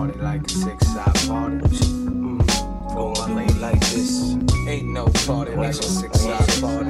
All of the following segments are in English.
party like a six-side party. For my lady like this, ain't no party like a six-side party.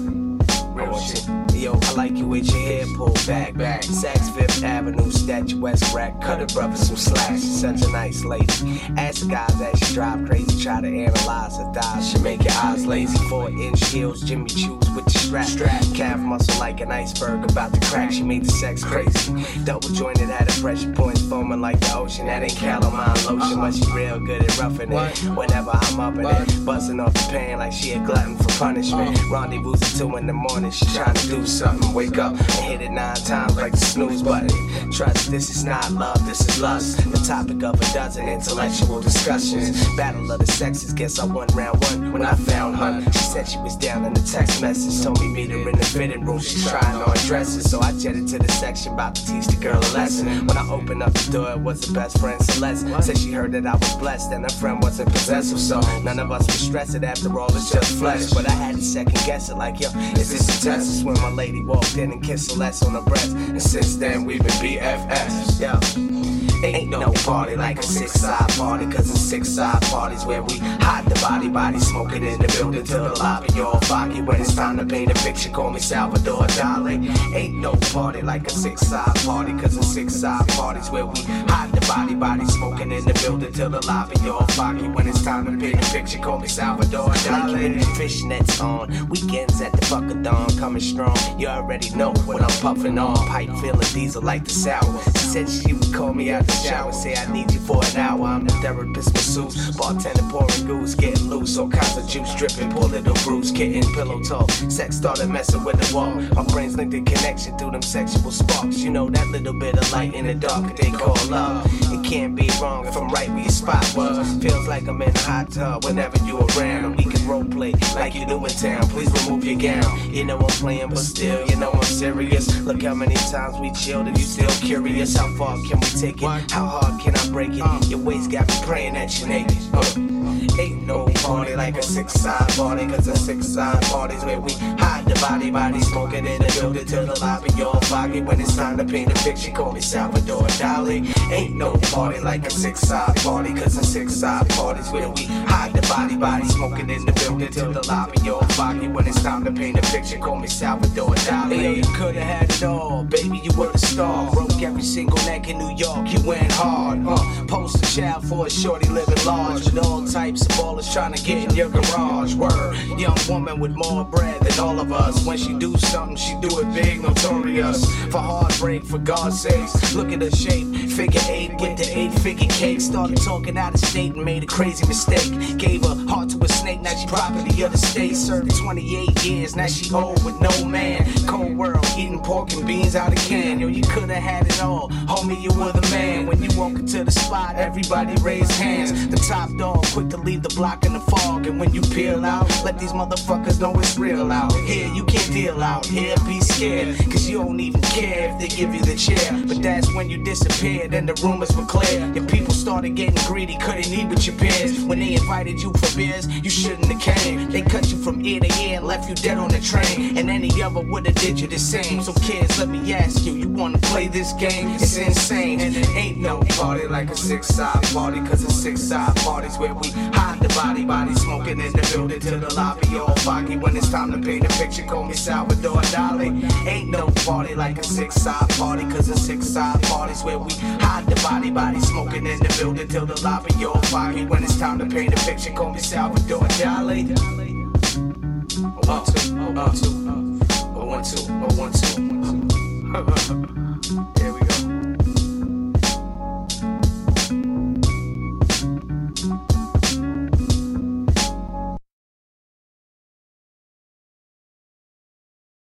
Real shit. Yo, I like you with your hair pulled back. Saks Fifth Avenue, statuesque rack. Cut a brother some slack. She's such a nice lady. Ask the guys that she drive crazy. Try to analyze her thighs. She make your eyes lazy. 4-inch heels, Jimmy Choo's with the strap. Calf muscle like an iceberg about to crack. She made the sex crazy. Double jointed, had her pressure points foaming like the ocean. That ain't calamine lotion, but she real good at roughing it. Whenever I'm up in it, busting off the pan like she a glutton for punishment. Rendezvous at 2 in the morning. She trying to do something, wake up and hit it 9 times like the snooze button. Trust, this is not love, this is lust. The topic of a dozen intellectual discussions. Battle of the sexes, guess I won round 1 when I found her. She said she was down in the text message, told me meet her in the fitting room. She's trying on dresses, so I jetted to the section about to teach the girl a lesson. When I opened up the door, it was her best friend Celeste. Said she heard that I was blessed and her friend wasn't possessive, so none of us was stressed. After all, it's just flesh. But I had to second guess it like, yo, is this a test? That's when my lady walked in and kissed Celeste on her breast, and since then we've been BFFs. Yo, ain't no party like a six-side party, cause a six-side party's where we hide the body smoking in the building till the lobby all foggy. When it's time to paint a picture, call me Salvador Dali. Ain't no party like a six-side party, cause a six-side party's where we hide the body smoking in the building till the lobby all foggy. When it's time to paint a picture, call me Salvador Dali. Like you fishnets on, weekends at the fuck of dawn, coming strong. You already know what I'm puffing on. Pipe feeling diesel like the sour. She said she would call me out the shower, say I need you for an hour. I'm the therapist masseuse, bartender pouring goose, getting loose, all kinds of juice dripping, poor little Bruce, kitten, pillow talk. Sex started messing with the wall. My brains linked in connection through them sexual sparks. You know that little bit of light in the dark they call love. It can't be wrong if I'm right where your spot was. Feels like I'm in a hot tub whenever you around, and we can role play like you do in town. Please remove your gown. You know I'm playing, but still, you know I'm serious. Look how many times we chilled and you still curious. How far can we take it? How hard can I break it? Your waist got me praying that you're naked. Ain't no party like a six-side party, cause a six-side party's where we hide the body smoking in the building till the lobby all foggy. When it's time to paint a picture, call me Salvador Dali. Ain't no party like a six-side party, cause a six-side party's where we hide the body smoking in the building till the lobby all foggy. When it's time to paint a picture, call me Salvador Dali. Hey, yo, you could've had it all, baby, you were the star. Broke every single neck in New York, you went hard. Poster child for a shorty living large, with all types of ballers trying to get in your garage. Word, young woman with more bread than all of us. When she do something, she do it big, notorious. For heartbreak, for God's sakes, look at her shape. Figure 8 with the 8-figure cake. Started talking out of state and made a crazy mistake. Gave her heart to a snake, now she property of the state. Served 28 years, now she old with no man. Cold world, eating pork and beans out of can. Yo, you could've had it all, homie, you were the man. When you walk into the spot, everybody raise hands. The top dog, quick to leave the block in the fog. And when you peel out, let these motherfuckers know it's real out here. You can't deal out here, be scared, cause you don't even care if they give you the chair. But that's when you disappeared and the rumors were clear. Your people started getting greedy, couldn't eat with your peers. When they invited you for beers, you shouldn't have came. They cut you from ear to ear and left you dead on the train. And any other would've did you the same. So kids, let me ask you wanna play this game? It's insane. And there ain't no party like a six-side party, cause a six-side party's where we hide the body smoking in the building till the lobby all foggy. When it's time to paint a picture, call me Salvador Dali. Ain't no party like a six-side party, cause a six-side party's where we hide the body smoking in the building till the lobby all foggy. When it's time to paint a picture, call me Salvador Dali. 1 2 1 2 1 2 1 2